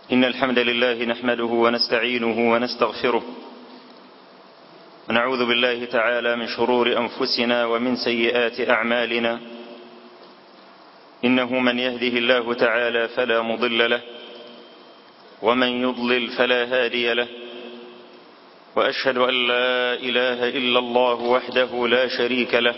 إن الحمد لله نحمده ونستعينه ونستغفره، ونعوذ بالله تعالى من شرور أنفسنا ومن سيئات أعمالنا. إنه من يهده الله تعالى فلا مضل له، ومن يضلل فلا هادي له، وأشهد أن لا إله إلا الله وحده لا شريك له،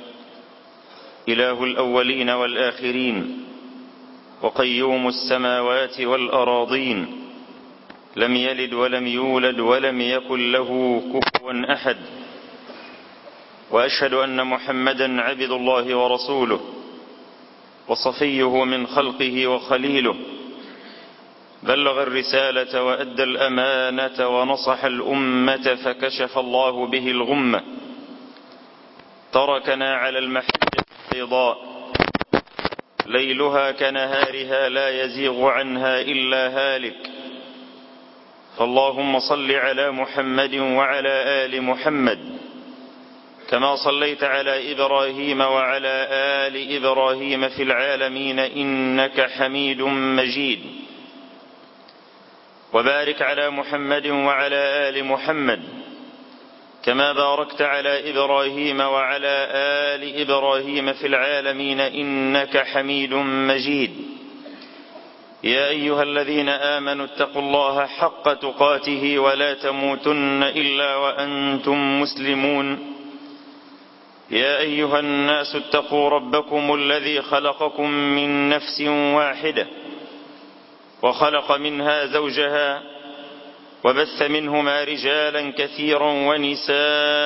إله الأولين والآخرين وقيوم السماوات والأراضين، لم يلد ولم يولد ولم يكن له كفوا أحد. وأشهد أن محمدا عبد الله ورسوله وصفيه من خلقه وخليله، بلغ الرسالة وأدى الأمانة ونصح الأمة فكشف الله به الغمة، تركنا على المحجة البيضاء ليلها كنهارها لا يزيغ عنها إلا هالك. فاللهم صل على محمد وعلى آل محمد كما صليت على إبراهيم وعلى آل إبراهيم في العالمين إنك حميد مجيد. وبارك على محمد وعلى آل محمد كما باركت على إبراهيم وعلى آل إبراهيم في العالمين إنك حميد مجيد. يا أيها الذين آمنوا اتقوا الله حق تقاته ولا تموتن إلا وأنتم مسلمون. يا أيها الناس اتقوا ربكم الذي خلقكم من نفس واحدة وخلق منها زوجها وبث منهما رجالا كثيرا ونساء،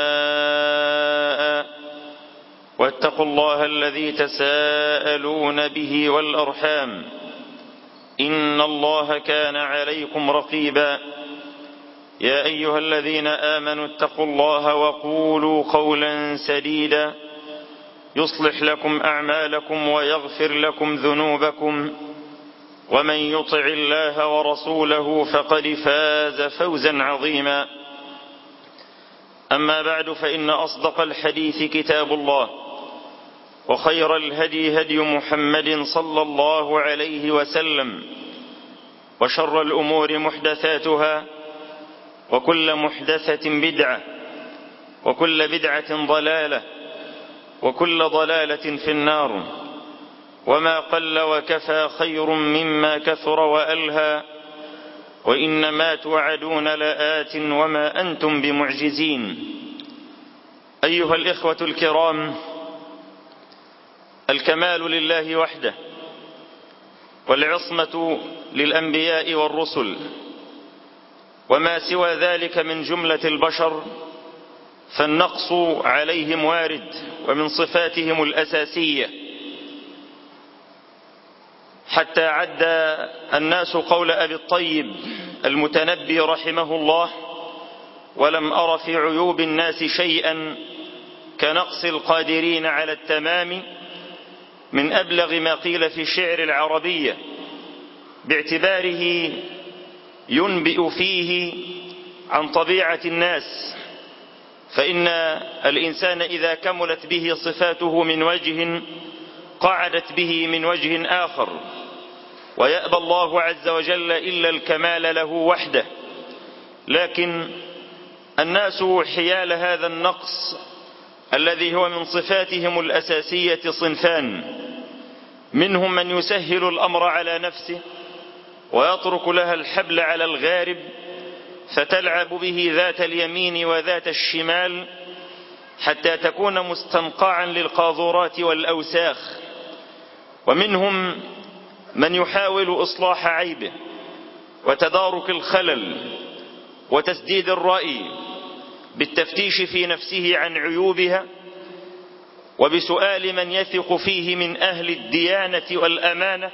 واتقوا الله الذي تساءلون به والأرحام إن الله كان عليكم رقيبا. يا أيها الذين آمنوا اتقوا الله وقولوا قولا سديدا يصلح لكم أعمالكم ويغفر لكم ذنوبكم، ومن يطع الله ورسوله فقد فاز فوزا عظيما. أما بعد، فإن أصدق الحديث كتاب الله، وخير الهدي هدي محمد صلى الله عليه وسلم، وشر الأمور محدثاتها، وكل محدثة بدعة، وكل بدعة ضلالة، وكل ضلالة في النار. وما قل وكفى خير مما كثر وألهى، وإنما توعدون لآت وما أنتم بمعجزين. أيها الإخوة الكرام، الكمال لله وحده، والعصمة للأنبياء والرسل، وما سوى ذلك من جملة البشر فالنقص عليهم وارد، ومن صفاتهم الأساسية. حتى عد الناس قول أبي الطيب المتنبي رحمه الله: ولم أر في عيوب الناس شيئا كنقص القادرين على التمام، من أبلغ ما قيل في الشعر العربية، باعتباره ينبئ فيه عن طبيعة الناس. فإن الإنسان إذا كملت به صفاته من وجه قعدت به من وجه آخر، ويأبى الله عز وجل إلا الكمال له وحده. لكن الناس حيال هذا النقص الذي هو من صفاتهم الأساسية صنفان: منهم من يسهل الأمر على نفسه ويترك لها الحبل على الغارب فتلعب به ذات اليمين وذات الشمال حتى تكون مستنقعا للقاذورات والأوساخ. ومنهم من يحاول إصلاح عيبه وتدارك الخلل وتسديد الرأي بالتفتيش في نفسه عن عيوبها، وبسؤال من يثق فيه من أهل الديانة والأمانة،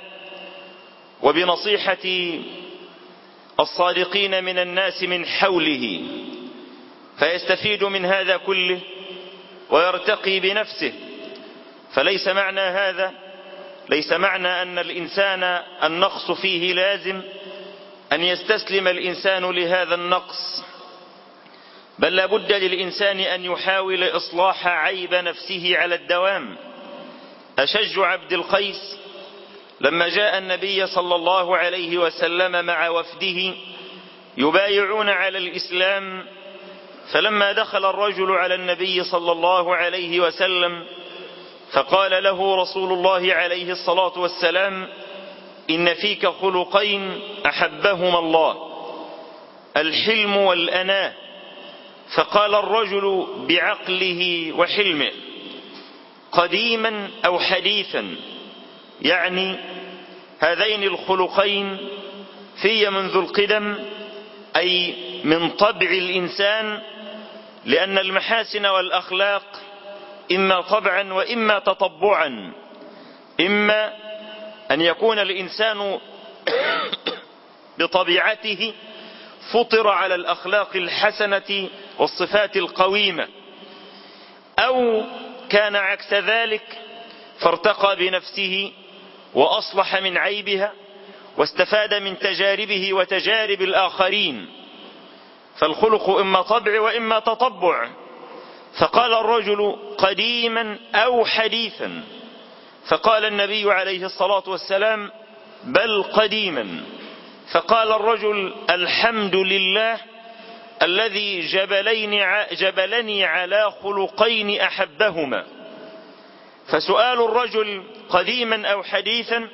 وبنصيحة الصادقين من الناس من حوله، فيستفيد من هذا كله ويرتقي بنفسه. فليس معنى هذا، ليس معنى أن الإنسان النقص فيه لازم أن يستسلم الإنسان لهذا النقص، بل لا بد للإنسان أن يحاول إصلاح عيب نفسه على الدوام. أشج عبد القيس لما جاء النبي صلى الله عليه وسلم مع وفده يبايعون على الإسلام، فلما دخل الرجل على النبي صلى الله عليه وسلم فقال له رسول الله عليه الصلاة والسلام: إن فيك خلقين أحبهما الله، الحلم والأناة. فقال الرجل بعقله وحلمه: قديما أو حديثا، يعني هذين الخلقين في منذ القدم، أي من طبع الإنسان، لأن المحاسن والأخلاق إما طبعا وإما تطبعا، إما أن يكون الإنسان بطبيعته فطر على الأخلاق الحسنة والصفات القويمة، أو كان عكس ذلك فارتقى بنفسه وأصلح من عيبها واستفاد من تجاربه وتجارب الآخرين، فالخلق إما طبع وإما تطبع. فقال الرجل: قديما أو حديثا. فقال النبي عليه الصلاة والسلام: بل قديما. فقال الرجل: الحمد لله الذي جبلني على خلقين أحبهما. فسؤال الرجل قديما أو حديثا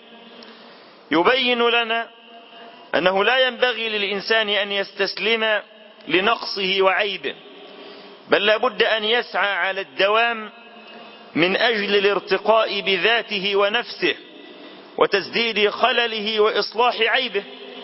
يبين لنا أنه لا ينبغي للإنسان أن يستسلم لنقصه وعيبه، بل لا بد أن يسعى على الدوام من أجل الارتقاء بذاته ونفسه وتسديد خلله وإصلاح عيبه.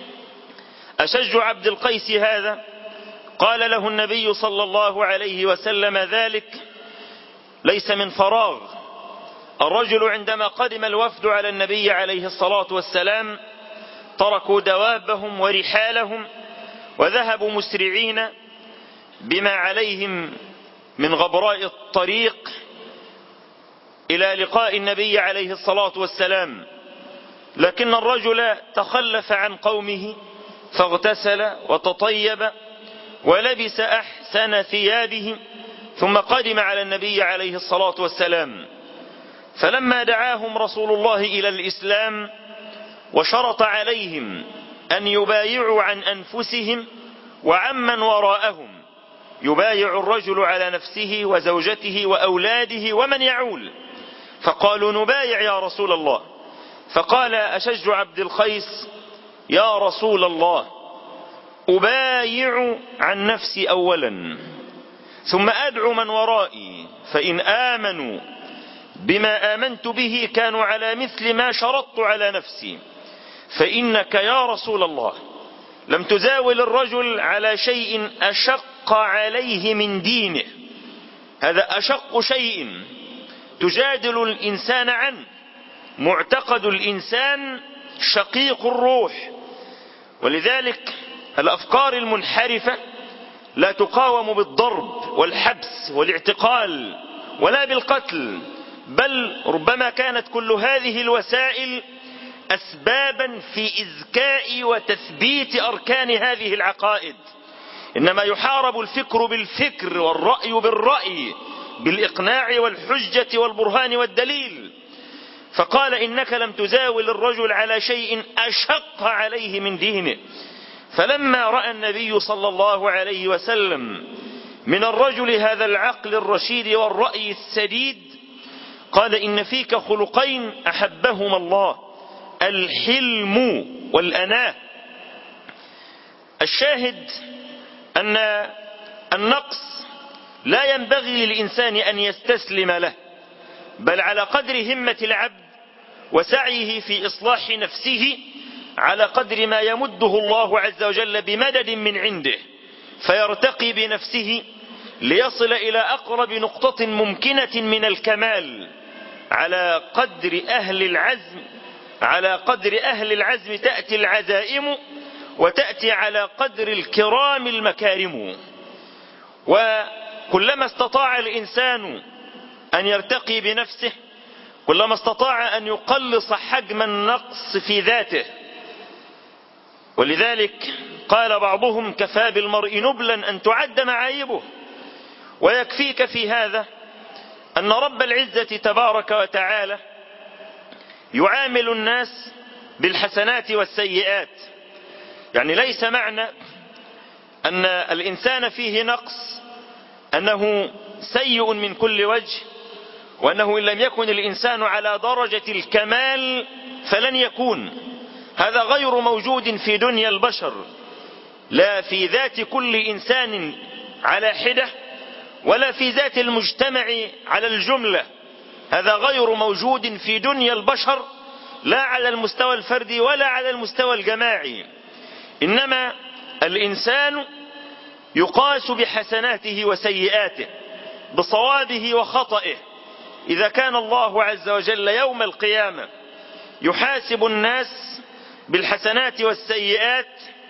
أشج عبد القيس هذا قال له النبي صلى الله عليه وسلم ذلك ليس من فراغ. الرجل عندما قدم الوفد على النبي عليه الصلاة والسلام تركوا دوابهم ورحالهم وذهبوا مسرعين بما عليهم من غبراء الطريق إلى لقاء النبي عليه الصلاة والسلام، لكن الرجل تخلف عن قومه فاغتسل وتطيب ولبس أحسن ثيابه ثم قدم على النبي عليه الصلاة والسلام. فلما دعاهم رسول الله إلى الإسلام وشرط عليهم أن يبايعوا عن أنفسهم وعمن وراءهم، يبايع الرجل على نفسه وزوجته وأولاده ومن يعول، فقالوا: نبايع يا رسول الله. فقال أشج عبد القيس: يا رسول الله، أبايع عن نفسي أولا ثم أدعو من ورائي، فإن آمنوا بما آمنت به كانوا على مثل ما شرطت على نفسي، فإنك يا رسول الله لم تزاول الرجل على شيء أشق عليه من دينه، هذا أشق شيء تجادل الإنسان عنه. معتقد الإنسان شقيق الروح، ولذلك الأفكار المنحرفة لا تقاوم بالضرب والحبس والاعتقال ولا بالقتل، بل ربما كانت كل هذه الوسائل أسبابا في إزكاء وتثبيت أركان هذه العقائد. إنما يحارب الفكر بالفكر والرأي بالرأي، بالإقناع والحجة والبرهان والدليل. فقال: إنك لم تزاول الرجل على شيء أشق عليه من دينه. فلما رأى النبي صلى الله عليه وسلم من الرجل هذا العقل الرشيد والرأي السديد قال: إن فيك خلقين أحبهما الله، الحلم والأناة. الشاهد أن النقص لا ينبغي للإنسان أن يستسلم له، بل على قدر همة العبد وسعيه في إصلاح نفسه على قدر ما يمده الله عز وجل بمدد من عنده، فيرتقي بنفسه ليصل إلى أقرب نقطة ممكنة من الكمال. على قدر أهل العزم تأتي العزائم، وتأتي على قدر الكرام المكارم. وكلما استطاع الإنسان أن يرتقي بنفسه كلما استطاع أن يقلص حجم النقص في ذاته. ولذلك قال بعضهم: كفى بالمرء نبلا أن تعد معايبه. ويكفيك في هذا أن رب العزة تبارك وتعالى يعامل الناس بالحسنات والسيئات. يعني ليس معنى أن الإنسان فيه نقص أنه سيء من كل وجه، وأنه إن لم يكن الإنسان على درجة الكمال فلن يكون. هذا غير موجود في دنيا البشر، لا في ذات كل إنسان على حدة، ولا في ذات المجتمع على الجملة. هذا غير موجود في دنيا البشر، لا على المستوى الفردي ولا على المستوى الجماعي. إنما الإنسان يقاس بحسناته وسيئاته، بصوابه وخطئه. إذا كان الله عز وجل يوم القيامة يحاسب الناس بالحسنات والسيئات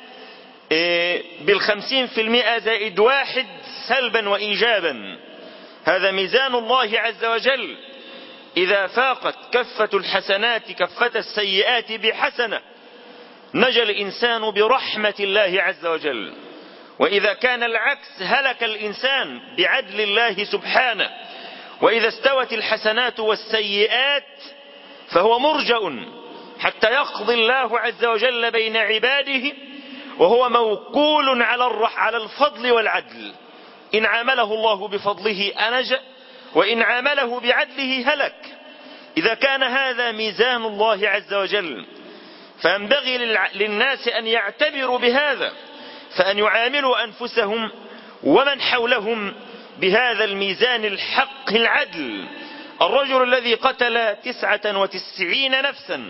50% زائد 1 سلبا وإيجابا، هذا ميزان الله عز وجل. إذا فاقت كفة الحسنات كفة السيئات بحسنة نجا الإنسان برحمة الله عز وجل، وإذا كان العكس هلك الإنسان بعدل الله سبحانه. وإذا استوت الحسنات والسيئات فهو مرجأ حتى يقضي الله عز وجل بين عباده، وهو موكول على الفضل والعدل. إن عامله الله بفضله أنجأ، وإن عامله بعدله هلك. إذا كان هذا ميزان الله عز وجل فينبغي للناس أن يعتبروا بهذا، فأن يعاملوا أنفسهم ومن حولهم بهذا الميزان الحق العدل. الرجل الذي قتل 99 نفسا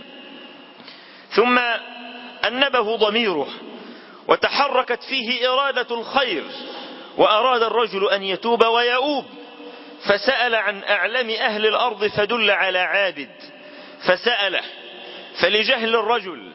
ثم أنبه ضميره وتحركت فيه إرادة الخير، وأراد الرجل أن يتوب ويؤوب، فسأل عن أعلم أهل الأرض فدل على عابد فسأله، فلجهل الرجل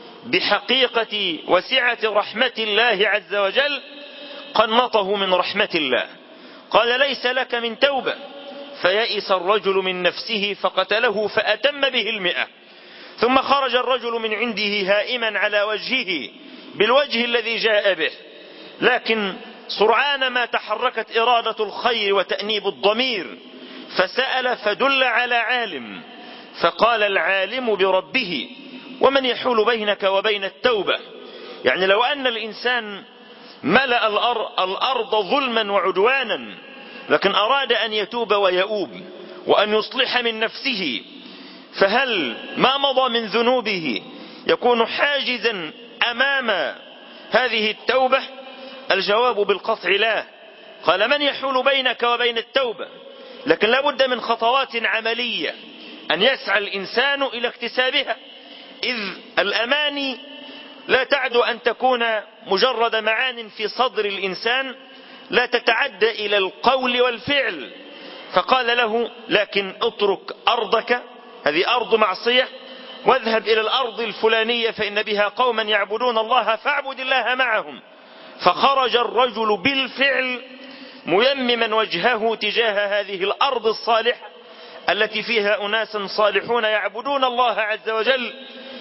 بحقيقة وسعة رحمة الله عز وجل قنطه من رحمة الله، قال ليس لك من توبة، فيئس الرجل من نفسه فقتله فأتم به 100. ثم خرج الرجل من عنده هائما على وجهه بالوجه الذي جاء به، لكن سرعان ما تحركت إرادة الخير وتأنيب الضمير، فسأل فدل على عالم، فقال العالم بربه ومن يحول بينك وبين التوبة. يعني لو أن الإنسان ملأ الأرض ظلما وعدوانا لكن أراد أن يتوب ويؤوب وأن يصلح من نفسه، فهل ما مضى من ذنوبه يكون حاجزا أمام هذه التوبة؟ الجواب بالقطع لا. قال من يحول بينك وبين التوبة، لكن لا بد من خطوات عملية أن يسعى الإنسان إلى اكتسابها، إذ الأماني لا تعد أن تكون مجرد معان في صدر الإنسان لا تتعدى إلى القول والفعل. فقال له لكن اترك أرضك، هذه أرض معصية، واذهب إلى الأرض الفلانية فإن بها قوما يعبدون الله فاعبد الله معهم. فخرج الرجل بالفعل ميمما وجهه تجاه هذه الأرض الصالحة التي فيها أناس صالحون يعبدون الله عز وجل،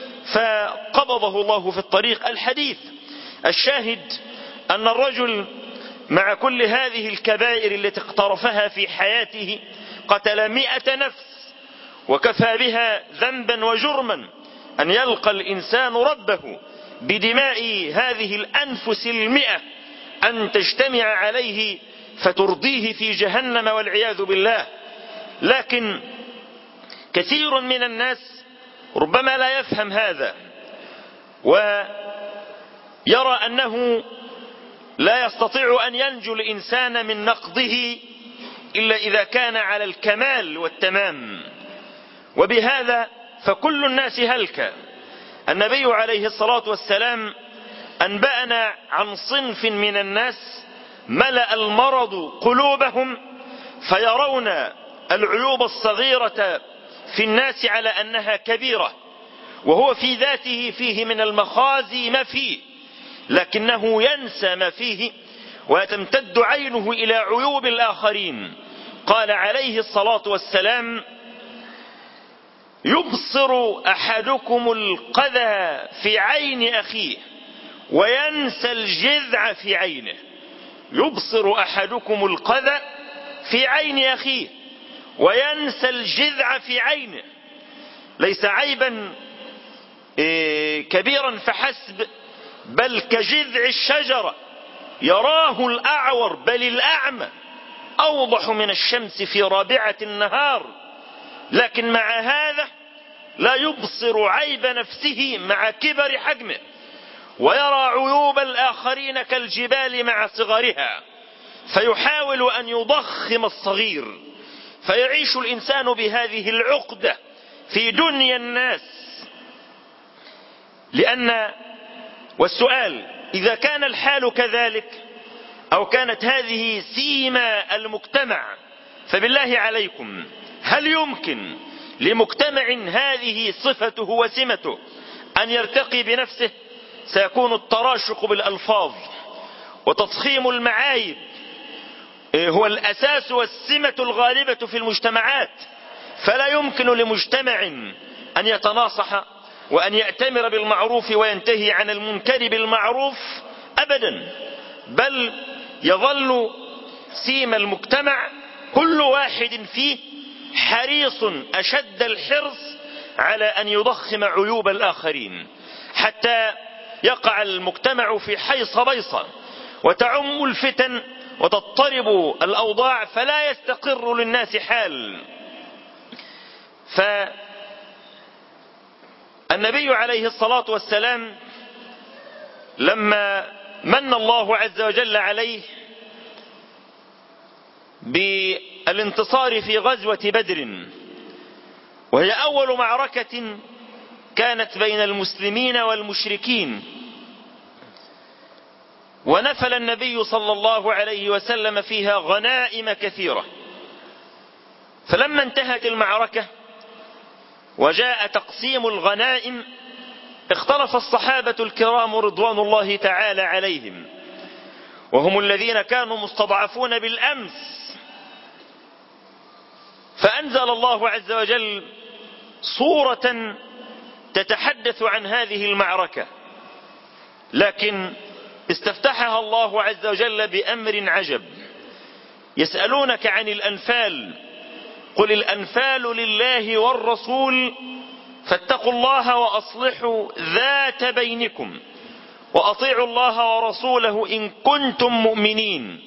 فقبضه الله في الطريق. الحديث الشاهد أن الرجل مع كل هذه الكبائر التي اقترفها في حياته قتل 100 نفس، وكفى بها ذنبا وجرما أن يلقى الإنسان ربه بدماء هذه الأنفس 100 أن تجتمع عليه فترضيه في جهنم والعياذ بالله. لكن كثير من الناس ربما لا يفهم هذا، ويرى أنه لا يستطيع أن ينجو الإنسان من نقضه إلا إذا كان على الكمال والتمام، وبهذا فكل الناس هلك. النبي عليه الصلاة والسلام أنبأنا عن صنف من الناس ملأ المرض قلوبهم فيرون العيوب الصغيرة في الناس على أنها كبيرة، وهو في ذاته فيه من المخازي ما فيه، لكنه ينسى ما فيه وتمتد عينه إلى عيوب الآخرين. قال عليه الصلاة والسلام يبصر أحدكم القذى في عين أخيه وينسى الجذع في عينه. يبصر أحدكم القذى في عين أخيه وينسى الجذع في عينه. ليس عيبا كبيرا فحسب، بل كجذع الشجرة يراه الأعور بل الأعمى أوضح من الشمس في رابعة النهار، لكن مع هذا لا يبصر عيب نفسه مع كبر حجمه، ويرى عيوب الآخرين كالجبال مع صغرها، فيحاول أن يضخم الصغير، فيعيش الإنسان بهذه العقدة في دنيا الناس. والسؤال: إذا كان الحال كذلك أو كانت هذه سيما المجتمع، فبالله عليكم هل يمكن لمجتمع هذه صفته وسمته أن يرتقي بنفسه؟ سيكون التراشق بالألفاظ وتضخيم المعايب هو الأساس والسمة الغالبة في المجتمعات، فلا يمكن لمجتمع أن يتناصح وأن يأتمر بالمعروف وينتهي عن المنكر بالمعروف أبدا، بل يظل سيم المجتمع كل واحد فيه حريص أشد الحرص على أن يضخم عيوب الآخرين، حتى يقع المجتمع في حيص بيصة وتعم الفتن وتضطرب الأوضاع فلا يستقر للناس حال. فالنبي عليه الصلاة والسلام لما من الله عز وجل عليه بالانتصار في غزوة بدر، وهي أول معركة كانت بين المسلمين والمشركين، ونفل النبي صلى الله عليه وسلم فيها غنائم كثيرة، فلما انتهت المعركة وجاء تقسيم الغنائم اختلف الصحابة الكرام رضوان الله تعالى عليهم، وهم الذين كانوا مستضعفون بالأمس، فأنزل الله عز وجل صورة تتحدث عن هذه المعركة، لكن استفتحها الله عز وجل بأمر عجب: يسألونك عن الأنفال قل الأنفال لله والرسول فاتقوا الله وأصلحوا ذات بينكم وأطيعوا الله ورسوله إن كنتم مؤمنين.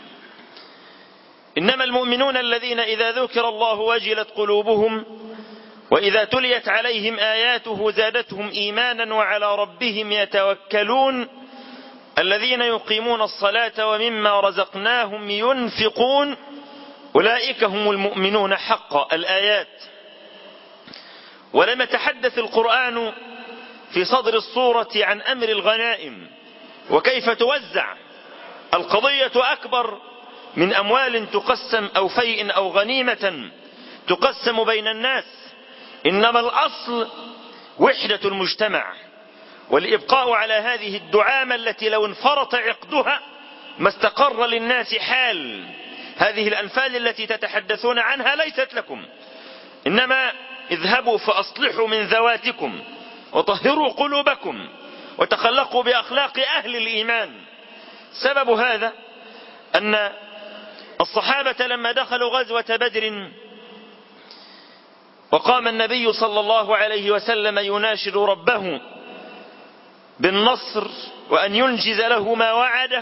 إنما المؤمنون الذين إذا ذكر الله وجلت قلوبهم وإذا تليت عليهم آياته زادتهم إيمانا وعلى ربهم يتوكلون الذين يقيمون الصلاة ومما رزقناهم ينفقون أولئك هم المؤمنون حقا. الآيات. ولم يتحدث القرآن في صدر الصورة عن أمر الغنائم وكيف توزع. القضية أكبر من أموال تقسم أو فيء أو غنيمة تقسم بين الناس، إنما الأصل وحدة المجتمع والإبقاء على هذه الدعامة التي لو انفرط عقدها ما استقر للناس حال. هذه الأنفال التي تتحدثون عنها ليست لكم، إنما اذهبوا فأصلحوا من ذواتكم وطهروا قلوبكم وتخلقوا بأخلاق أهل الإيمان. سبب هذا أن الصحابة لما دخلوا غزوة بدر وقام النبي صلى الله عليه وسلم يناشد ربه بالنصر وأن ينجز له ما وعده،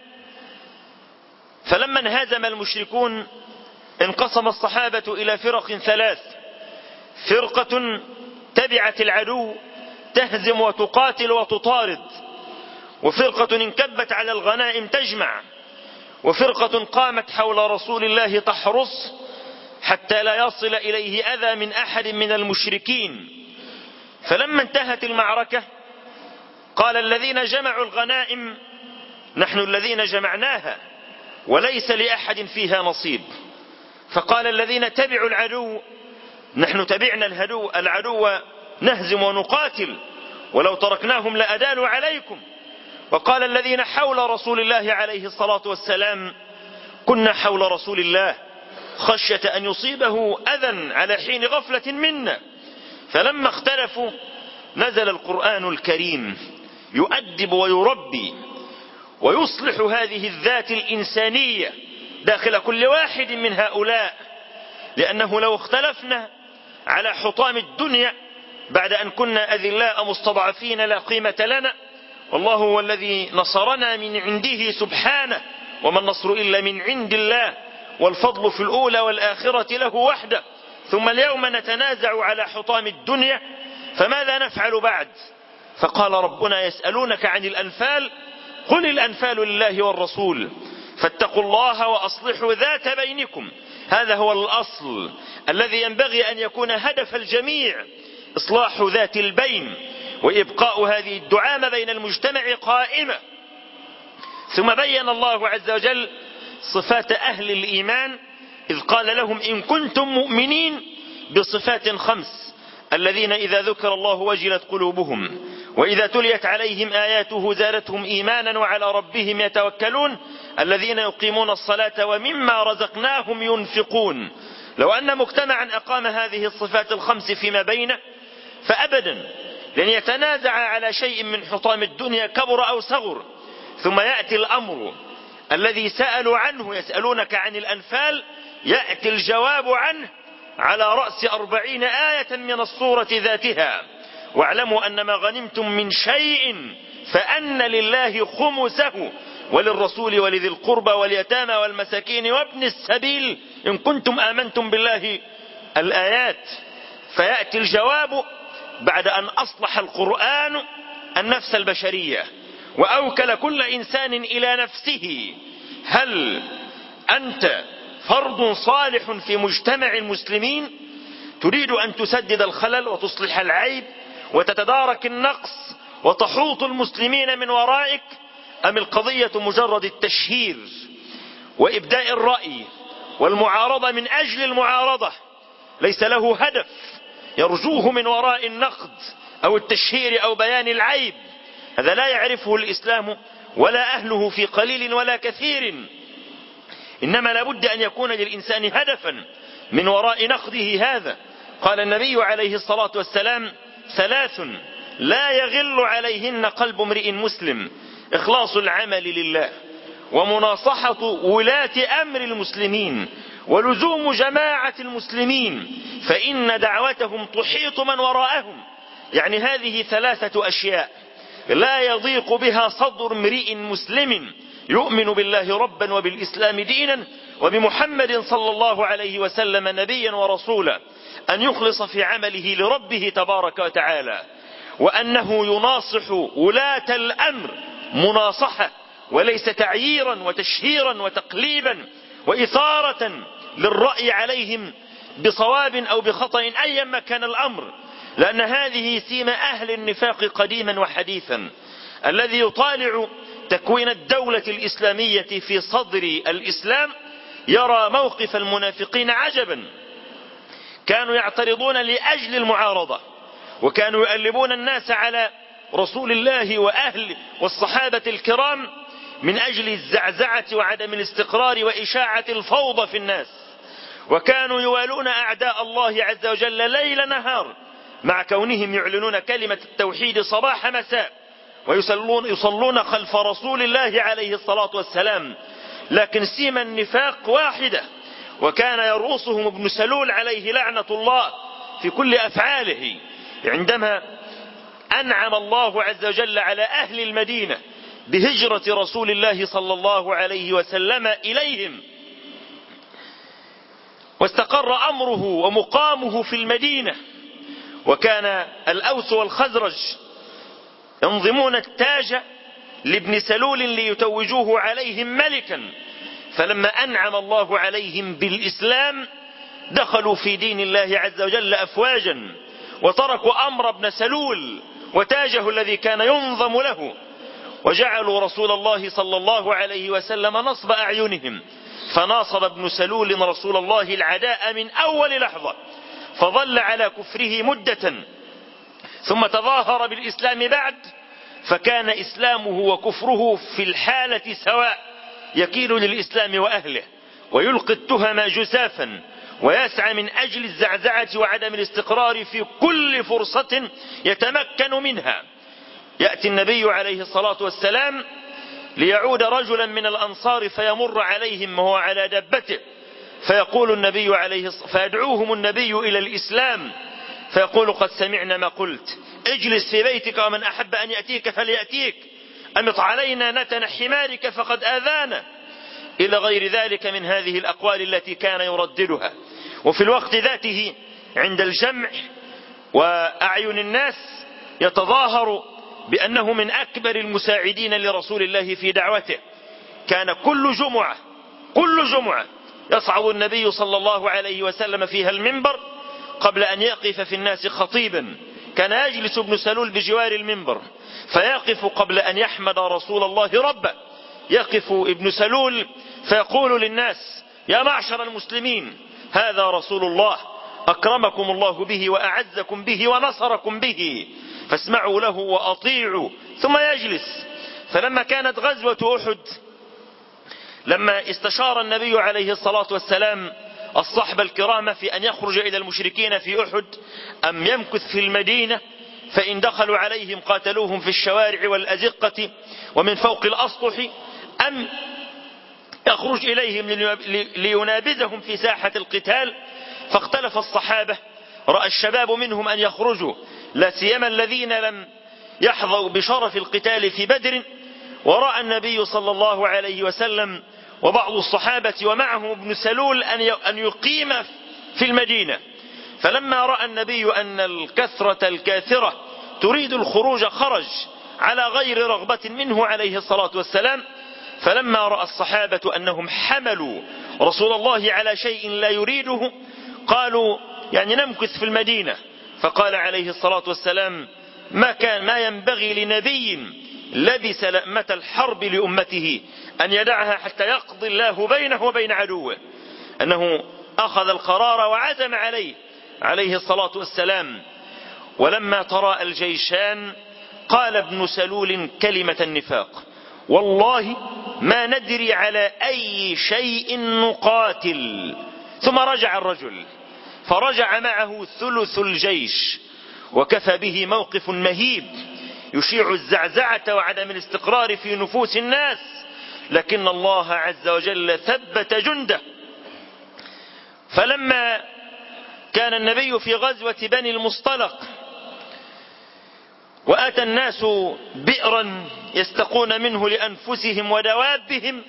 فلما انهزم المشركون انقسم الصحابة إلى فرق ثلاث: فرقة تبعت العدو تهزم وتقاتل وتطارد، وفرقة انكبت على الغنائم تجمع، وفرقة قامت حول رسول الله تحرس حتى لا يصل إليه أذى من أحد من المشركين. فلما انتهت المعركة قال الذين جمعوا الغنائم نحن الذين جمعناها وليس لأحد فيها نصيب. فقال الذين تبعوا العدو نحن تبعنا العدو نهزم ونقاتل ولو تركناهم لأدالوا عليكم. وقال الذين حول رسول الله عليه الصلاة والسلام كنا حول رسول الله خشية أن يصيبه أذى على حين غفلة منا. فلما اختلفوا نزل القرآن الكريم يؤدب ويربي ويصلح هذه الذات الإنسانية داخل كل واحد من هؤلاء، لأنه لو اختلفنا على حطام الدنيا بعد أن كنا أذلاء مستضعفين لا قيمة لنا، والله هو الذي نصرنا من عنده سبحانه، وما النصر إلا من عند الله، والفضل في الأولى والآخرة له وحده. ثم اليوم نتنازع على حطام الدنيا، فماذا نفعل بعد؟ فقال ربنا: يسألونك عن الأنفال، قل الأنفال لله والرسول، فاتقوا الله وأصلحوا ذات بينكم. هذا هو الأصل الذي ينبغي أن يكون هدف الجميع، إصلاح ذات البين وإبقاء هذه الدعامة بين المجتمع قائمة. ثم بين الله عز وجل صفات أهل الإيمان إذ قال لهم: إن كنتم مؤمنين، بصفات 5: الذين إذا ذكر الله وجلت قلوبهم، وإذا تليت عليهم آياته زادتهم إيمانا وعلى ربهم يتوكلون، الذين يقيمون الصلاة ومما رزقناهم ينفقون. لو أن مجتمعا أقام هذه الصفات 5 فيما بينه فأبدا لن يتنازع على شيء من حطام الدنيا كبر أو صغر. ثم يأتي الأمر الذي سألوا عنه، يسألونك عن الأنفال، يأتي الجواب عنه على رأس 40 آية من الصورة ذاتها: واعلموا أن ما غنمتم من شيء فأن لله خمسه وللرسول ولذي القربى واليتامى والمساكين وابن السبيل إن كنتم آمنتم بالله. الآيات. فيأتي الجواب بعد أن أصلح القرآن النفس البشرية وأوكل كل إنسان إلى نفسه. هل أنت فرد صالح في مجتمع المسلمين تريد أن تسدد الخلل وتصلح العيب وتتدارك النقص وتحوط المسلمين من ورائك، أم القضية مجرد التشهير وإبداء الرأي والمعارضة من أجل المعارضة، ليس له هدف يرجوه من وراء النقد أو التشهير أو بيان العيب؟ هذا لا يعرفه الإسلام ولا أهله في قليل ولا كثير. إنما لابد أن يكون للإنسان هدفا من وراء نقده هذا. قال النبي عليه الصلاة والسلام: 3 لا يغل عليهن قلب امرئ مسلم: إخلاص العمل لله، ومناصحة ولاة أمر المسلمين، ولزوم جماعة المسلمين، فإن دعوتهم تحيط من وراءهم. يعني هذه 3 أشياء لا يضيق بها صدر امرئ مسلم يؤمن بالله ربا وبالإسلام دينا وبمحمد صلى الله عليه وسلم نبيا ورسولا: أن يخلص في عمله لربه تبارك وتعالى، وأنه يناصح ولاة الأمر مناصحة وليس تعييرا وتشهيرا وتقليبا وإثارة للرأي عليهم بصواب أو بخطأ أيا ما كان الأمر، لأن هذه سيمة أهل النفاق قديما وحديثا. الذي يطالع تكوين الدولة الإسلامية في صدر الإسلام يرى موقف المنافقين عجبا. كانوا يعترضون لأجل المعارضة، وكانوا يؤلبون الناس على رسول الله وأهل والصحابة الكرام من أجل الزعزعة وعدم الاستقرار وإشاعة الفوضى في الناس، وكانوا يوالون أعداء الله عز وجل ليل نهار، مع كونهم يعلنون كلمة التوحيد صباح مساء ويصلون خلف رسول الله عليه الصلاة والسلام، لكن سيما النفاق واحدة. وكان يرؤوسهم ابن سلول عليه لعنة الله في كل أفعاله. عندما أنعم الله عز وجل على أهل المدينة بهجرة رسول الله صلى الله عليه وسلم إليهم، واستقر أمره ومقامه في المدينة، وكان الأوس والخزرج ينظمون التاج لابن سلول ليتوجوه عليهم ملكا، فلما أنعم الله عليهم بالإسلام دخلوا في دين الله عز وجل أفواجا، وتركوا أمر ابن سلول وتاجه الذي كان ينظم له، وجعلوا رسول الله صلى الله عليه وسلم نصب أعينهم، فناصب ابن سلول رسول الله العداء من أول لحظة، فظل على كفره مدة، ثم تظاهر بالإسلام بعد، فكان إسلامه وكفره في الحالة سواء، يكيل للإسلام وأهله ويلقي التهم جسافا، ويسعى من أجل الزعزعة وعدم الاستقرار في كل فرصة يتمكن منها. يأتي النبي عليه الصلاة والسلام ليعود رجلا من الأنصار فيمر عليهم وهو على دابته، فيدعوهم النبي إلى الإسلام فيقول قد سمعنا ما قلت، اجلس في بيتك ومن أحب أن يأتيك فليأتيك، أمط علينا نتن حمارك فقد آذانا، إلى غير ذلك من هذه الأقوال التي كان يرددها. وفي الوقت ذاته عند الجمع وأعين الناس يتظاهر بأنه من أكبر المساعدين لرسول الله في دعوته. كان كل جمعة يصعد النبي صلى الله عليه وسلم فيها المنبر قبل أن يقف في الناس خطيبا. كان يجلس ابن سلول بجوار المنبر فيقف قبل أن يحمد رسول الله ربه، يقف ابن سلول فيقول للناس: يا معشر المسلمين، هذا رسول الله أكرمكم الله به وأعزكم به ونصركم به، فاسمعوا له وأطيعوا. ثم يجلس. فلما كانت غزوة أحد، لما استشار النبي عليه الصلاة والسلام الصحبة الكرام في أن يخرج إلى المشركين في أحد أم يمكث في المدينة، فإن دخلوا عليهم قاتلوهم في الشوارع والأزقة ومن فوق الأسطح، أم يخرج إليهم لينابذهم في ساحة القتال. فاختلف الصحابة، رأى الشباب منهم أن يخرجوا، لا سيما الذين لم يحظوا بشرف القتال في بدر، ورأى النبي صلى الله عليه وسلم وبعض الصحابة ومعهم ابن سلول أن يقيم في المدينة. فلما رأى النبي أن الكثرة الكاثرة تريد الخروج خرج على غير رغبة منه عليه الصلاة والسلام. فلما رأى الصحابة أنهم حملوا رسول الله على شيء لا يريده قالوا يعني نمكث في المدينة. فقال عليه الصلاة والسلام: ما ينبغي لنبي لبس لأمة الحرب لأمته أن يدعها حتى يقضي الله بينه وبين عدوه. أنه أخذ القرار وعزم عليه الصلاة والسلام. ولما تراءى الجيشان قال ابن سلول كلمة النفاق: والله ما ندري على أي شيء نقاتل. ثم رجع الرجل فرجع معه ثلث الجيش، وكفى به موقف مهيب يشيع الزعزعة وعدم الاستقرار في نفوس الناس، لكن الله عز وجل ثبت جنده. فلما كان النبي في غزوة بني المصطلق وأتى الناس بئرا يستقون منه لأنفسهم ودوابهم،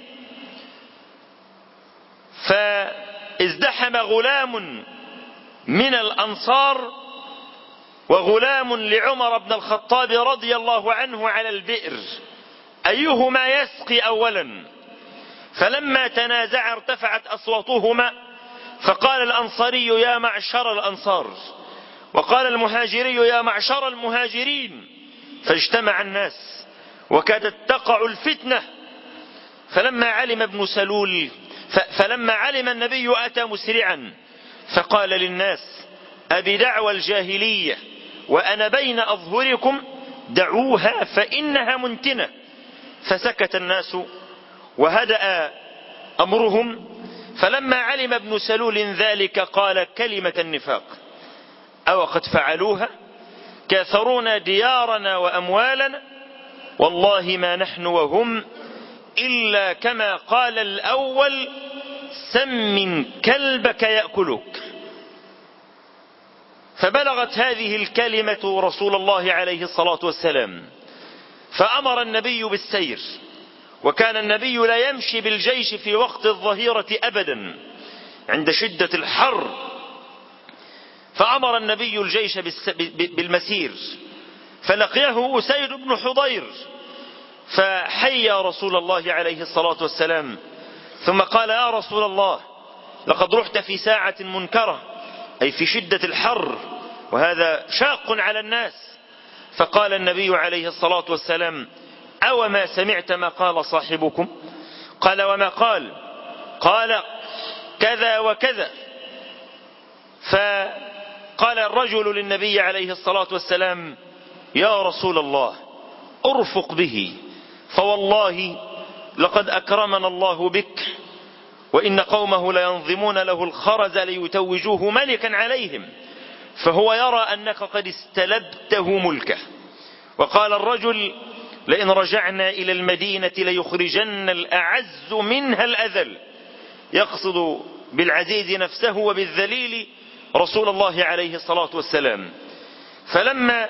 فازدحم غلام من الأنصار وغلام لعمر بن الخطاب رضي الله عنه على البئر، أيهما يسقي أولا. فلما تنازع ارتفعت أصواتهما، فقال الأنصاري: يا معشر الأنصار، وقال المهاجري: يا معشر المهاجرين. فاجتمع الناس وكادت تقع الفتنة. فلما علم النبي أتى مسرعا فقال للناس: أبدعوى الجاهلية وأنا بين أظهركم دعوها فإنها منتنة. فسكت الناس وهدأ أمرهم. فلما علم ابن سلول ذلك قال كلمة النفاق: أو قد فعلوها، كاثرونا ديارنا وأموالنا، والله ما نحن وهم إلا كما قال الأول: سمن كلبك يأكلك. فبلغت هذه الكلمة رسول الله عليه الصلاة والسلام، فأمر النبي بالسير. وكان النبي لا يمشي بالجيش في وقت الظهيرة أبدا عند شدة الحر، فأمر النبي الجيش بالمسير. فلقيه أسيد بن حضير فحيا رسول الله عليه الصلاة والسلام، ثم قال: يا رسول الله، لقد رحت في ساعة منكرة، أي في شدة الحر، وهذا شاق على الناس. فقال النبي عليه الصلاة والسلام: أو ما سمعت ما قال صاحبكم؟ قال: وما قال؟ قال: كذا وكذا. فقال الرجل للنبي عليه الصلاة والسلام: يا رسول الله، أرفق به، فوالله لقد أكرمنا الله بك، وإن قومه لينظمون له الخرز ليتوجوه ملكا عليهم، فهو يرى أنك قد استلبته ملكه. وقال الرجل: لئن رجعنا إلى المدينة ليخرجن الأعز منها الأذل، يقصد بالعزيز نفسه وبالذليل رسول الله عليه الصلاة والسلام. فلما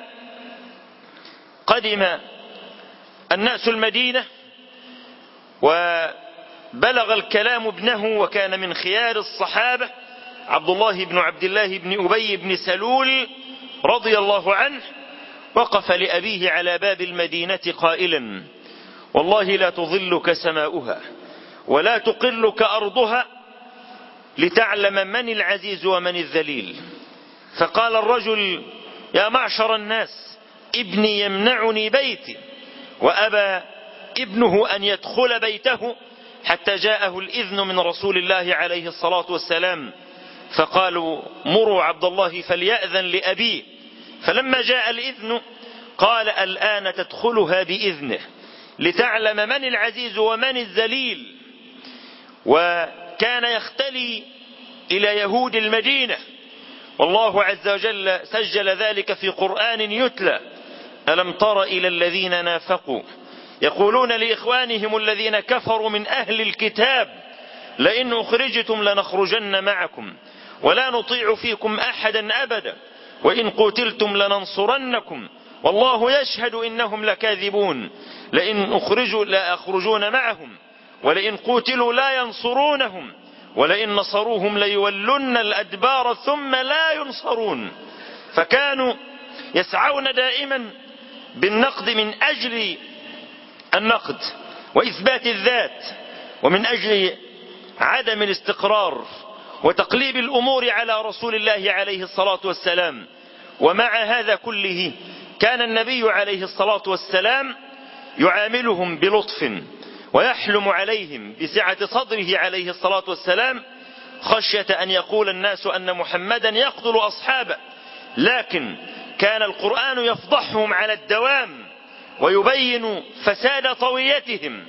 قدم الناس المدينة وبلغ الكلام ابنه، وكان من خيار الصحابة عبد الله بن عبد الله بن أبي بن سلول رضي الله عنه، وقف لأبيه على باب المدينة قائلا: والله لا تظلك سماؤها ولا تقلك أرضها لتعلم من العزيز ومن الذليل. فقال الرجل: يا معشر الناس، ابني يمنعني بيتي. وأبى ابنه أن يدخل بيته حتى جاءه الإذن من رسول الله عليه الصلاة والسلام، فقالوا: مروا عبد الله فليأذن لأبيه. فلما جاء الإذن قال: الآن تدخلها بإذنه لتعلم من العزيز ومن الذليل. وكان يختلي إلى يهود المدينة، والله عز وجل سجل ذلك في قرآن يتلى: ألم تر إلى الذين نافقوا يقولون لإخوانهم الذين كفروا من أهل الكتاب لئن أخرجتم لنخرجن معكم ولا نطيع فيكم أحدا أبدا وإن قتلتم لننصرنكم والله يشهد إنهم لكاذبون لئن أخرجوا لا يخرجون معهم ولئن قتلوا لا ينصرونهم ولئن نصروهم ليولن الأدبار ثم لا ينصرون. فكانوا يسعون دائما بالنقد من أجل النقد وإثبات الذات، ومن أجل عدم الاستقرار وتقليب الأمور على رسول الله عليه الصلاة والسلام. ومع هذا كله كان النبي عليه الصلاة والسلام يعاملهم بلطف ويحلم عليهم بسعة صدره عليه الصلاة والسلام، خشية أن يقول الناس أن محمدا يقتل أصحابه. لكن كان القرآن يفضحهم على الدوام ويبين فساد طويتهم.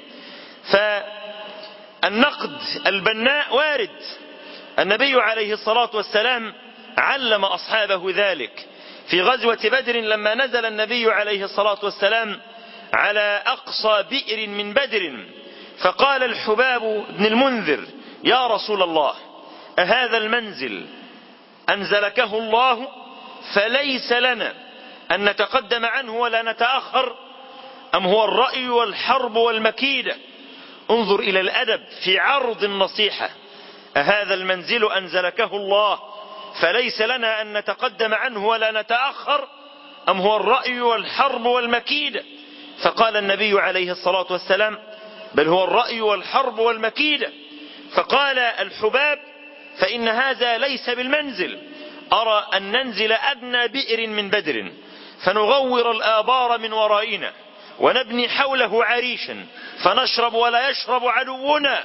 فالنقد البناء وارد. النبي عليه الصلاة والسلام علم أصحابه ذلك في غزوة بدر، لما نزل النبي عليه الصلاة والسلام على أقصى بئر من بدر، فقال الحباب بن المنذر: يا رسول الله، أهذا المنزل أنزلكه الله فليس لنا أن نتقدم عنه ولا نتأخر، أم هو الرأي والحرب والمكيدة؟ انظر إلى الأدب في عرض النصيحة. أهذا المنزل أنزلكه الله فليس لنا أن نتقدم عنه ولا نتأخر، أم هو الرأي والحرب والمكيدة؟ فقال النبي عليه الصلاة والسلام: بل هو الرأي والحرب والمكيدة. فقال الحباب: فإن هذا ليس بالمنزل، أرى أن ننزل أدنى بئر من بدر فنغور الآبار من ورائنا ونبني حوله عريشا فنشرب ولا يشرب عدونا.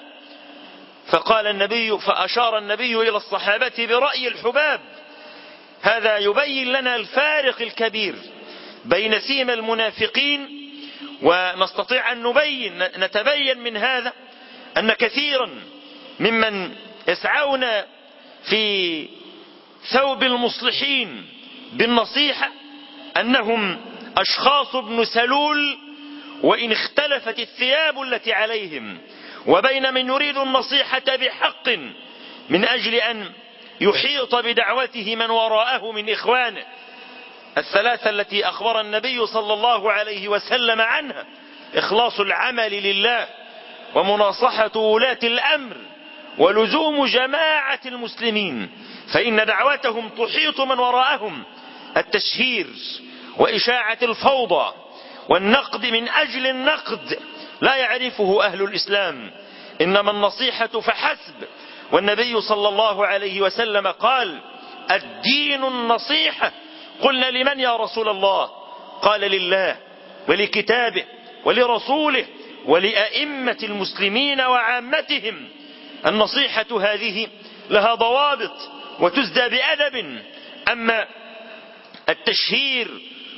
فأشار النبي إلى الصحابة برأي الحباب. هذا يبين لنا الفارق الكبير بين سيم المنافقين، ونستطيع أن نتبين من هذا أن كثيرا ممن يسعون في ثوب المصلحين بالنصيحة أنهم أشخاص ابن سلول، وإن اختلفت الثياب التي عليهم، وبين من يريد النصيحة بحق من أجل أن يحيط بدعوته من وراءه من إخوانه. الثلاثة التي أخبر النبي صلى الله عليه وسلم عنها: إخلاص العمل لله، ومناصحة ولاة الأمر، ولزوم جماعة المسلمين، فإن دعوتهم تحيط من وراءهم. التشهير وإشاعة الفوضى والنقد من أجل النقد لا يعرفه أهل الإسلام، إنما النصيحة فحسب. والنبي صلى الله عليه وسلم قال: الدين النصيحة. قلنا: لمن يا رسول الله؟ قال: لله ولكتابه ولرسوله ولأئمة المسلمين وعامتهم. النصيحة هذه لها ضوابط وتزدى بأدب. أما التشهير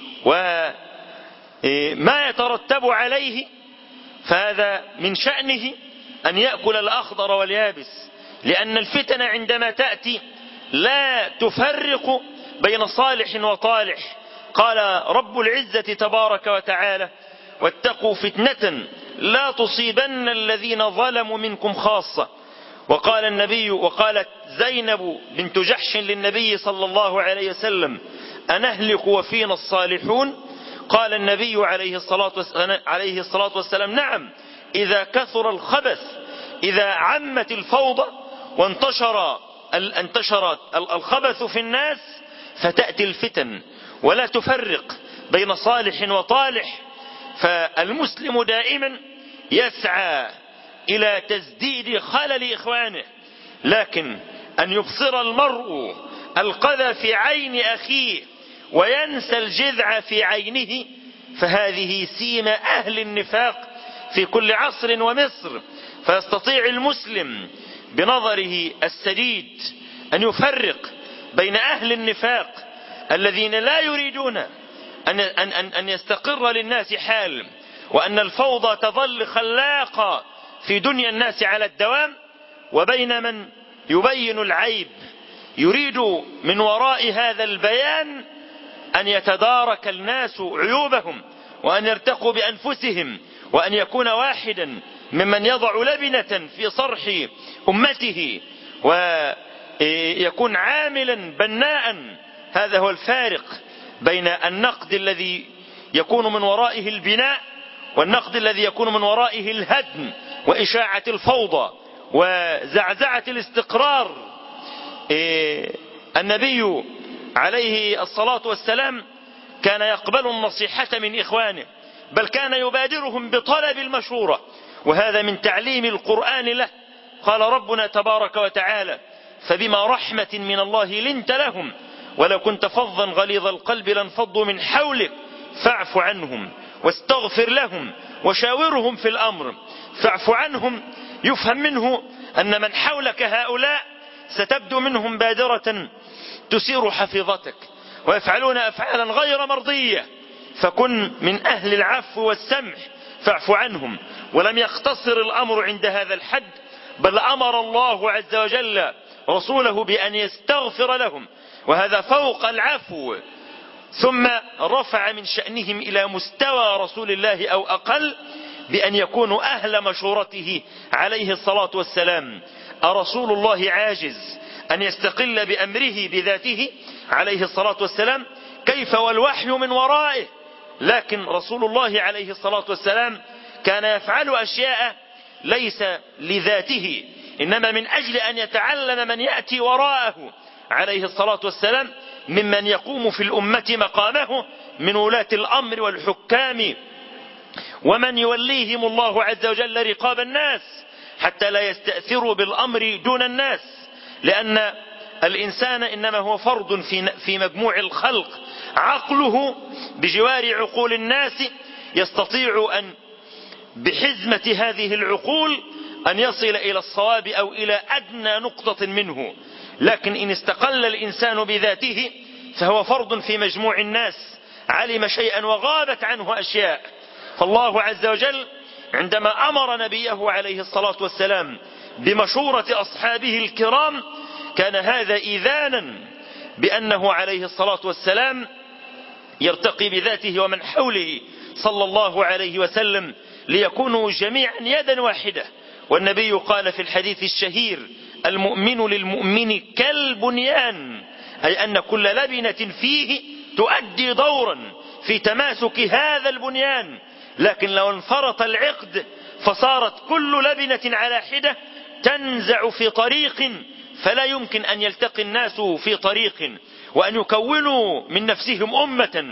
وما يترتب عليه فهذا من شأنه أن يأكل الأخضر واليابس، لأن الفتن عندما تأتي لا تفرق بين صالح وطالح. قال رب العزة تبارك وتعالى: واتقوا فتنة لا تصيبن الذين ظلموا منكم خاصة وقالت زينب بنت جحش للنبي صلى الله عليه وسلم: أنهلك وفينا الصالحون؟ قال النبي عليه الصلاة والسلام: نعم، إذا كثر الخبث، إذا عمت الفوضى وانتشر الخبث في الناس فتأتي الفتن ولا تفرق بين صالح وطالح. فالمسلم دائما يسعى إلى تسديد خلل إخوانه، لكن أن يبصر المرء القذى في عين أخيه وينسى الجذع في عينه، فهذه سيمة أهل النفاق في كل عصر ومصر. فيستطيع المسلم بنظره السديد أن يفرق بين أهل النفاق الذين لا يريدون أن يستقر للناس حال، وأن الفوضى تظل خلاقة في دنيا الناس على الدوام، وبين من يبين العيب، يريد من وراء هذا البيان أن يتدارك الناس عيوبهم، وأن يرتقوا بأنفسهم، وأن يكون واحدا ممن يضع لبنة في صرح أمته ويكون عاملا بناء. هذا هو الفارق بين النقد الذي يكون من ورائه البناء والنقد الذي يكون من ورائه الهدم وإشاعة الفوضى وزعزعة الاستقرار. النبي عليه الصلاة والسلام كان يقبل النصيحة من إخوانه، بل كان يبادرهم بطلب المشورة، وهذا من تعليم القرآن له. قال ربنا تبارك وتعالى: فبما رحمة من الله لنت لهم ولو كنت فظا غليظ القلب لانفضوا من حولك فاعف عنهم واستغفر لهم وشاورهم في الأمر. فاعف عنهم يفهم منه أن من حولك هؤلاء ستبدو منهم بادرة تسير حفيظتك ويفعلون أفعالا غير مرضية، فكن من أهل العفو والسمح فاعف عنهم. ولم يقتصر الأمر عند هذا الحد، بل أمر الله عز وجل رسوله بأن يستغفر لهم، وهذا فوق العفو، ثم رفع من شأنهم إلى مستوى رسول الله أو أقل، بأن يكونوا أهل مشورته عليه الصلاة والسلام. أرسول الله عاجز أن يستقل بأمره بذاته عليه الصلاة والسلام؟ كيف والوحي من ورائه؟ لكن رسول الله عليه الصلاة والسلام كان يفعل أشياء ليس لذاته، إنما من أجل أن يتعلم من يأتي وراءه عليه الصلاة والسلام ممن يقوم في الأمة مقامه من ولاة الأمر والحكام، ومن يوليهم الله عز وجل رقاب الناس، حتى لا يستأثروا بالأمر دون الناس. لأن الإنسان إنما هو فرد في مجموع الخلق، عقله بجوار عقول الناس يستطيع أن بحزمة هذه العقول أن يصل إلى الصواب أو إلى أدنى نقطة منه. لكن إن استقل الإنسان بذاته فهو فرد في مجموع الناس، علم شيئا وغابت عنه أشياء. فالله عز وجل عندما أمر نبيه عليه الصلاة والسلام بمشورة أصحابه الكرام كان هذا إذانا بأنه عليه الصلاة والسلام يرتقي بذاته ومن حوله صلى الله عليه وسلم ليكونوا جميعا يدا واحدة. والنبي قال في الحديث الشهير: المؤمن للمؤمن كالبنيان، أي أن كل لبنة فيه تؤدي دورا في تماسك هذا البنيان. لكن لو انفرط العقد فصارت كل لبنة على حدة تنزع في طريق، فلا يمكن أن يلتقي الناس في طريق وأن يكونوا من نفسهم أمة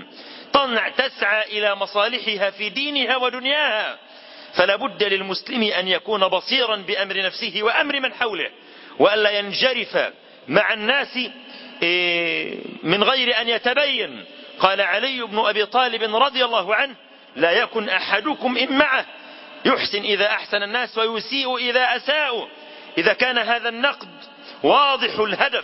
تسعى إلى مصالحها في دينها ودنياها. فلا بد للمسلم أن يكون بصيرا بأمر نفسه وأمر من حوله، وألا ينجرف مع الناس من غير أن يتبين. قال علي بن أبي طالب رضي الله عنه: لا يكن أحدكم إمعه يحسن إذا أحسن الناس ويسيء إذا أساءوا. إذا كان هذا النقد واضح الهدف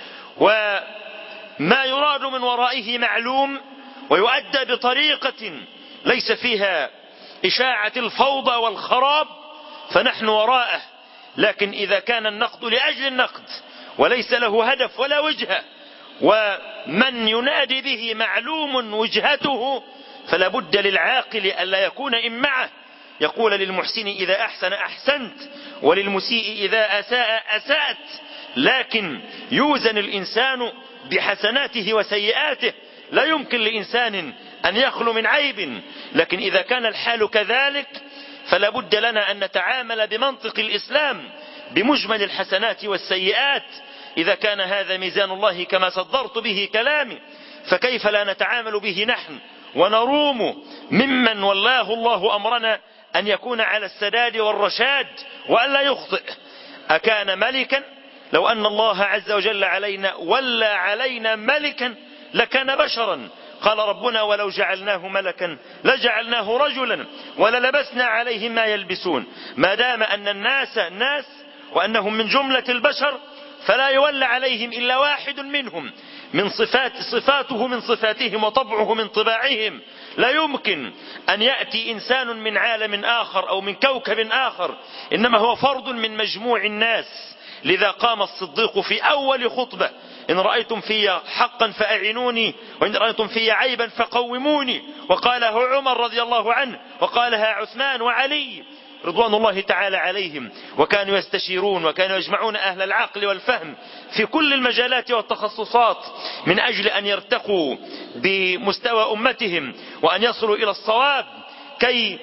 وما يراد من ورائه معلوم ويؤدى بطريقة ليس فيها إشاعة الفوضى والخراب فنحن وراءه. لكن إذا كان النقد لأجل النقد وليس له هدف ولا وجهة، ومن ينادي به معلوم وجهته، فلا بد للعاقل ألا يكون إمعه، يقول للمحسن إذا أحسن أحسنت وللمسيء إذا أساء أسأت، لكن يوزن الإنسان بحسناته وسيئاته، لا يمكن لإنسان أن يخلو من عيب. لكن إذا كان الحال كذلك فلا بد لنا أن نتعامل بمنطق الإسلام بمجمل الحسنات والسيئات. إذا كان هذا ميزان الله كما صدرت به كلامي، فكيف لا نتعامل به نحن ونروم ممن والله الله أمرنا أن يكون على السداد والرشاد وأن لا يخطئ؟ أكان ملكا؟ لو أن الله عز وجل علينا ولى علينا ملكا لكان بشرا. قال ربنا ولو جعلناه ملكا لجعلناه رجلا وللبسنا عليهم ما يلبسون. ما دام أن الناس ناس وأنهم من جملة البشر فلا يولى عليهم إلا واحد منهم من صفاته من صفاتهم وطبعه من طباعهم. لا يمكن أن يأتي إنسان من عالم آخر أو من كوكب آخر، إنما هو فرد من مجموع الناس. لذا قام الصديق في أول خطبة: إن رأيتم في حقا فأعينوني وإن رأيتم في عيبا فقوموني. وقالها عمر رضي الله عنه، وقالها عثمان وعلي رضوان الله تعالى عليهم، وكانوا يستشيرون وكانوا يجمعون أهل العقل والفهم في كل المجالات والتخصصات من أجل أن يرتقوا بمستوى أمتهم وأن يصلوا إلى الصواب كي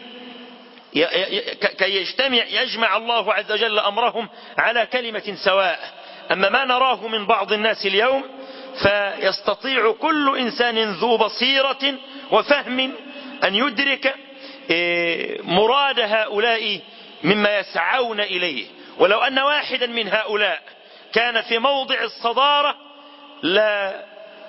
يجمع الله عز وجل أمرهم على كلمة سواء. أما ما نراه من بعض الناس اليوم فيستطيع كل إنسان ذو بصيرة وفهم أن يدرك مراد هؤلاء مما يسعون إليه. ولو أن واحدا من هؤلاء كان في موضع الصدارة لا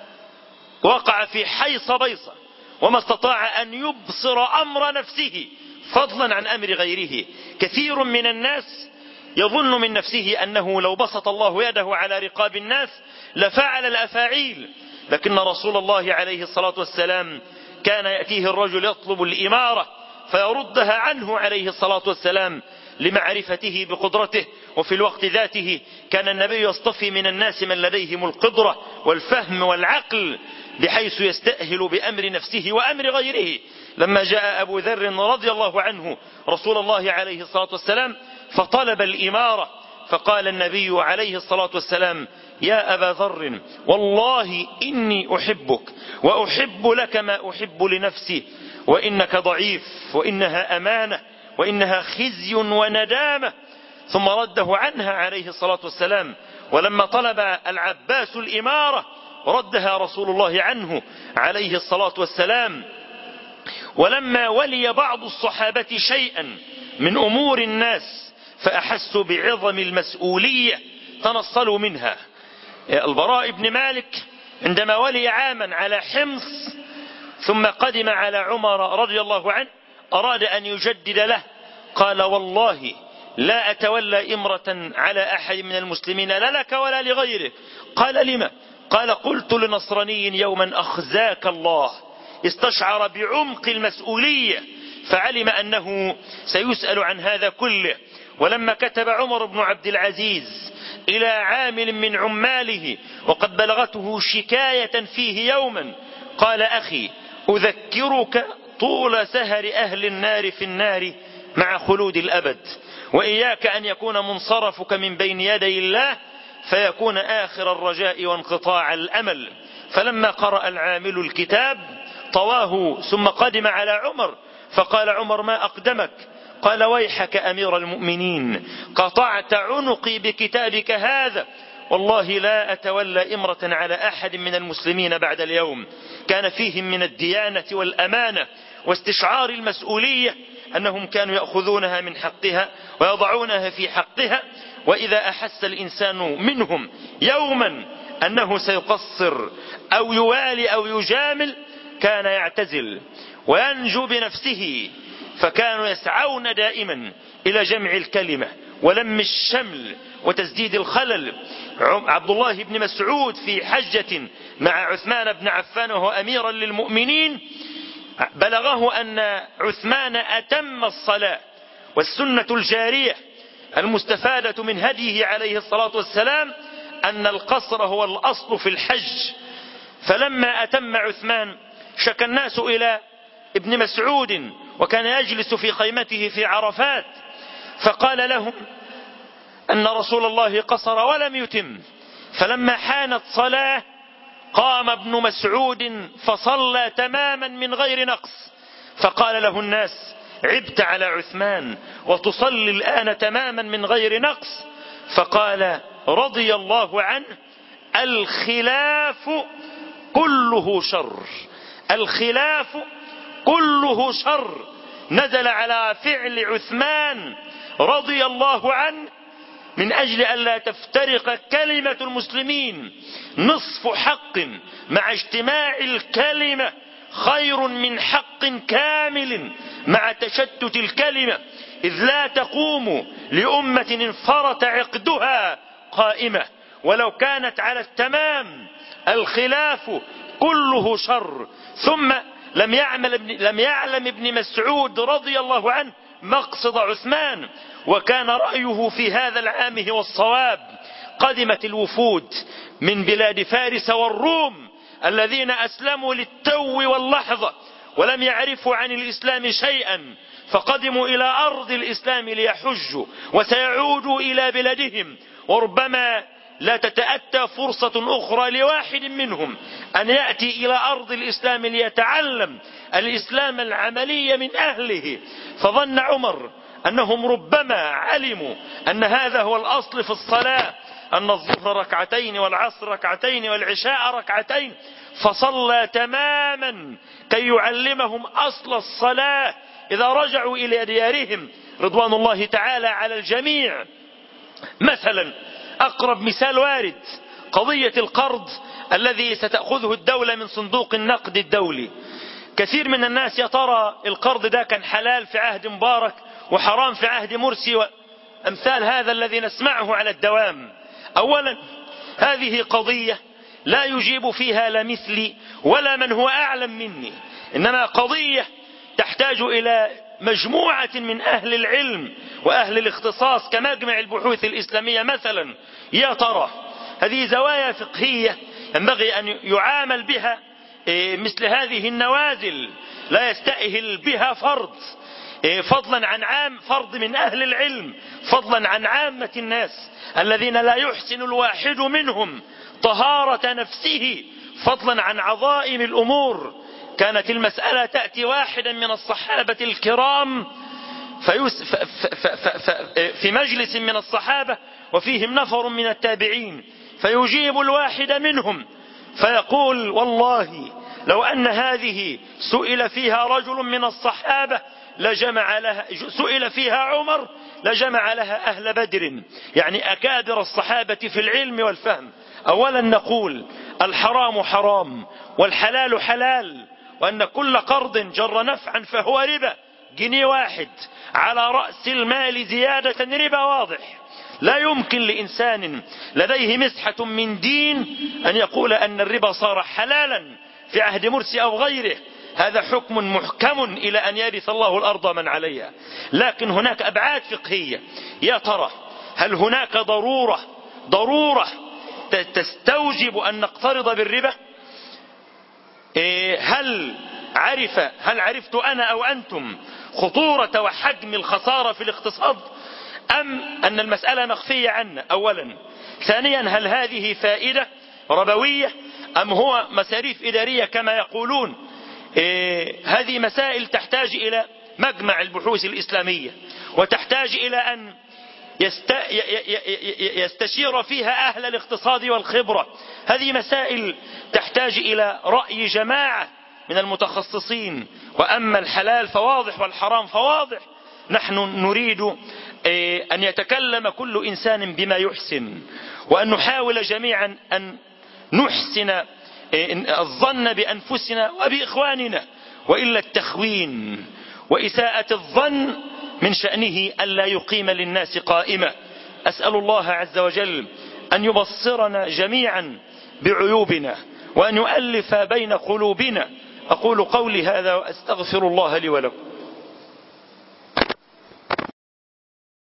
وقع في حيص بيصة وما استطاع أن يبصر أمر نفسه فضلا عن أمر غيره. كثير من الناس يظن من نفسه أنه لو بسط الله يده على رقاب الناس لفعل الأفاعيل، لكن رسول الله عليه الصلاة والسلام كان يأتيه الرجل يطلب الإمارة فيردها عنه عليه الصلاة والسلام لمعرفته بقدرته. وفي الوقت ذاته كان النبي يصطفي من الناس من لديهم القدرة والفهم والعقل بحيث يستأهل بأمر نفسه وأمر غيره. لما جاء أبو ذر رضي الله عنه رسول الله عليه الصلاة والسلام فطلب الإمارة، فقال النبي عليه الصلاة والسلام: يا أبا ذر والله إني أحبك وأحب لك ما أحب لنفسي، وإنك ضعيف وإنها أمانة وإنها خزي وندامة. ثم رده عنها عليه الصلاة والسلام. ولما طلب العباس الإمارة ردها رسول الله عنه عليه الصلاة والسلام. ولما ولي بعض الصحابة شيئا من أمور الناس فأحسوا بعظم المسؤولية تنصلوا منها. البراء بن مالك عندما ولي عاما على حمص ثم قدم على عمر رضي الله عنه أراد أن يجدد له، قال: والله لا أتولى إمرة على أحد من المسلمين لا لك ولا لغيرك. قال: لما؟ قال: قلت لنصراني يوما أخزاك الله. استشعر بعمق المسؤولية فعلم أنه سيسأل عن هذا كله. ولما كتب عمر بن عبد العزيز إلى عامل من عماله وقد بلغته شكاية فيه يوما قال: أخي أذكرك طول سهر أهل النار في النار مع خلود الأبد، وإياك أن يكون منصرفك من بين يدي الله فيكون آخر الرجاء وانقطاع الأمل. فلما قرأ العامل الكتاب طواه ثم قدم على عمر فقال عمر: ما أقدمك؟ قال: ويحك أمير المؤمنين، قطعت عنقي بكتابك هذا، والله لا أتولى إمرة على أحد من المسلمين بعد اليوم. كان فيهم من الديانة والأمانة واستشعار المسؤولية أنهم كانوا يأخذونها من حقها ويضعونها في حقها. وإذا أحس الإنسان منهم يوما أنه سيقصر أو يوالي أو يجامل كان يعتزل وينجو بنفسه. فكانوا يسعون دائما إلى جمع الكلمة ولم الشمل وتسديد الخلل. عبد الله بن مسعود في حجة مع عثمان بن عفان وهو أميرا للمؤمنين بلغه أن عثمان أتم الصلاة، والسنة الجارية المستفادة من هديه عليه الصلاة والسلام أن القصر هو الأصل في الحج. فلما أتم عثمان شكى الناس إلى ابن مسعود وكان يجلس في خيمته في عرفات، فقال لهم أن رسول الله قصر ولم يتم، فلما حانت صلاة قام ابن مسعود فصلى تماما من غير نقص، فقال له الناس: عبت على عثمان وتصلي الآن تماما من غير نقص؟ فقال رضي الله عنه: الخلاف كله شر، الخلاف كله شر، نزل على فعل عثمان رضي الله عنه من أجل ألا تفترق كلمة المسلمين. نصف حق مع اجتماع الكلمة خير من حق كامل مع تشتت الكلمة، إذ لا تقوم لأمة انفرط عقدها قائمة ولو كانت على التمام. الخلاف كله شر. ثم لم يعلم ابن مسعود رضي الله عنه مقصد عثمان، وكان رأيه في هذا العام هو الصواب. قدمت الوفود من بلاد فارس والروم الذين أسلموا للتو واللحظة ولم يعرفوا عن الإسلام شيئا، فقدموا إلى أرض الإسلام ليحجوا، وسيعودوا إلى بلادهم، وربما لا تتأتى فرصة أخرى لواحد منهم أن يأتي إلى أرض الإسلام ليتعلم الإسلام العملي من أهله. فظن عمر أنهم ربما علموا أن هذا هو الأصل في الصلاة، أن الظهر ركعتين والعصر ركعتين والعشاء ركعتين، فصلى تماما كي يعلمهم أصل الصلاة إذا رجعوا إلى ديارهم رضوان الله تعالى على الجميع. مثلا أقرب مثال وارد قضية القرض الذي ستأخذه الدولة من صندوق النقد الدولي. كثير من الناس يا ترى القرض ده كان حلال في عهد مبارك وحرام في عهد مرسي وأمثال هذا الذي نسمعه على الدوام. أولا هذه قضية لا يجيب فيها لا مثلي ولا من هو أعلم مني، إنما قضية تحتاج إلى مجموعة من أهل العلم وأهل الاختصاص كمجمع البحوث الإسلامية مثلا. يا ترى هذه زوايا فقهية ينبغي أن يعامل بها مثل هذه النوازل، لا يستأهل بها فرض، فضلا عن عام فرض من أهل العلم، فضلا عن عامة الناس الذين لا يحسن الواحد منهم طهارة نفسه، فضلا عن عظائم الأمور. كانت المسألة تأتي واحدا من الصحابة الكرام في مجلس من الصحابة وفيهم نفر من التابعين، فيجيب الواحد منهم فيقول: والله لو أن هذه سئل فيها رجل من الصحابة لجمع لها، سئل فيها عمر لجمع لها أهل بدر، يعني أكابر الصحابة في العلم والفهم. أولا نقول الحرام حرام والحلال حلال، وأن كل قرض جر نفعا فهو ربا. جنيه واحد على رأس المال زيادة ربا واضح. لا يمكن لإنسان لديه مسحة من دين أن يقول أن الربا صار حلالا في عهد مرسي أو غيره. هذا حكم محكم إلى أن يرث الله الأرض من عليها. لكن هناك أبعاد فقهية. يا ترى هل هناك ضرورة تستوجب أن نقترض بالربا؟ هل عرفت أنا أو أنتم خطورة وحجم الخسارة في الاقتصاد، أم أن المسألة مخفية عنا؟ أولا. ثانيا، هل هذه فائدة ربوية أم هو مصاريف إدارية كما يقولون؟ هذه مسائل تحتاج إلى مجمع البحوث الإسلامية، وتحتاج إلى أن يستشير فيها أهل الاقتصاد والخبرة. هذه مسائل تحتاج إلى رأي جماعة من المتخصصين. وأما الحلال فواضح والحرام فواضح. نحن نريد أن يتكلم كل إنسان بما يحسن، وأن نحاول جميعا أن نحسن الظن بأنفسنا وبإخواننا، وإلا التخوين وإساءة الظن من شأنه ألا يقيم للناس قائمة. أسأل الله عز وجل أن يبصرنا جميعا بعيوبنا وأن يؤلف بين قلوبنا. أقول قولي هذا وأستغفر الله لي ولكم.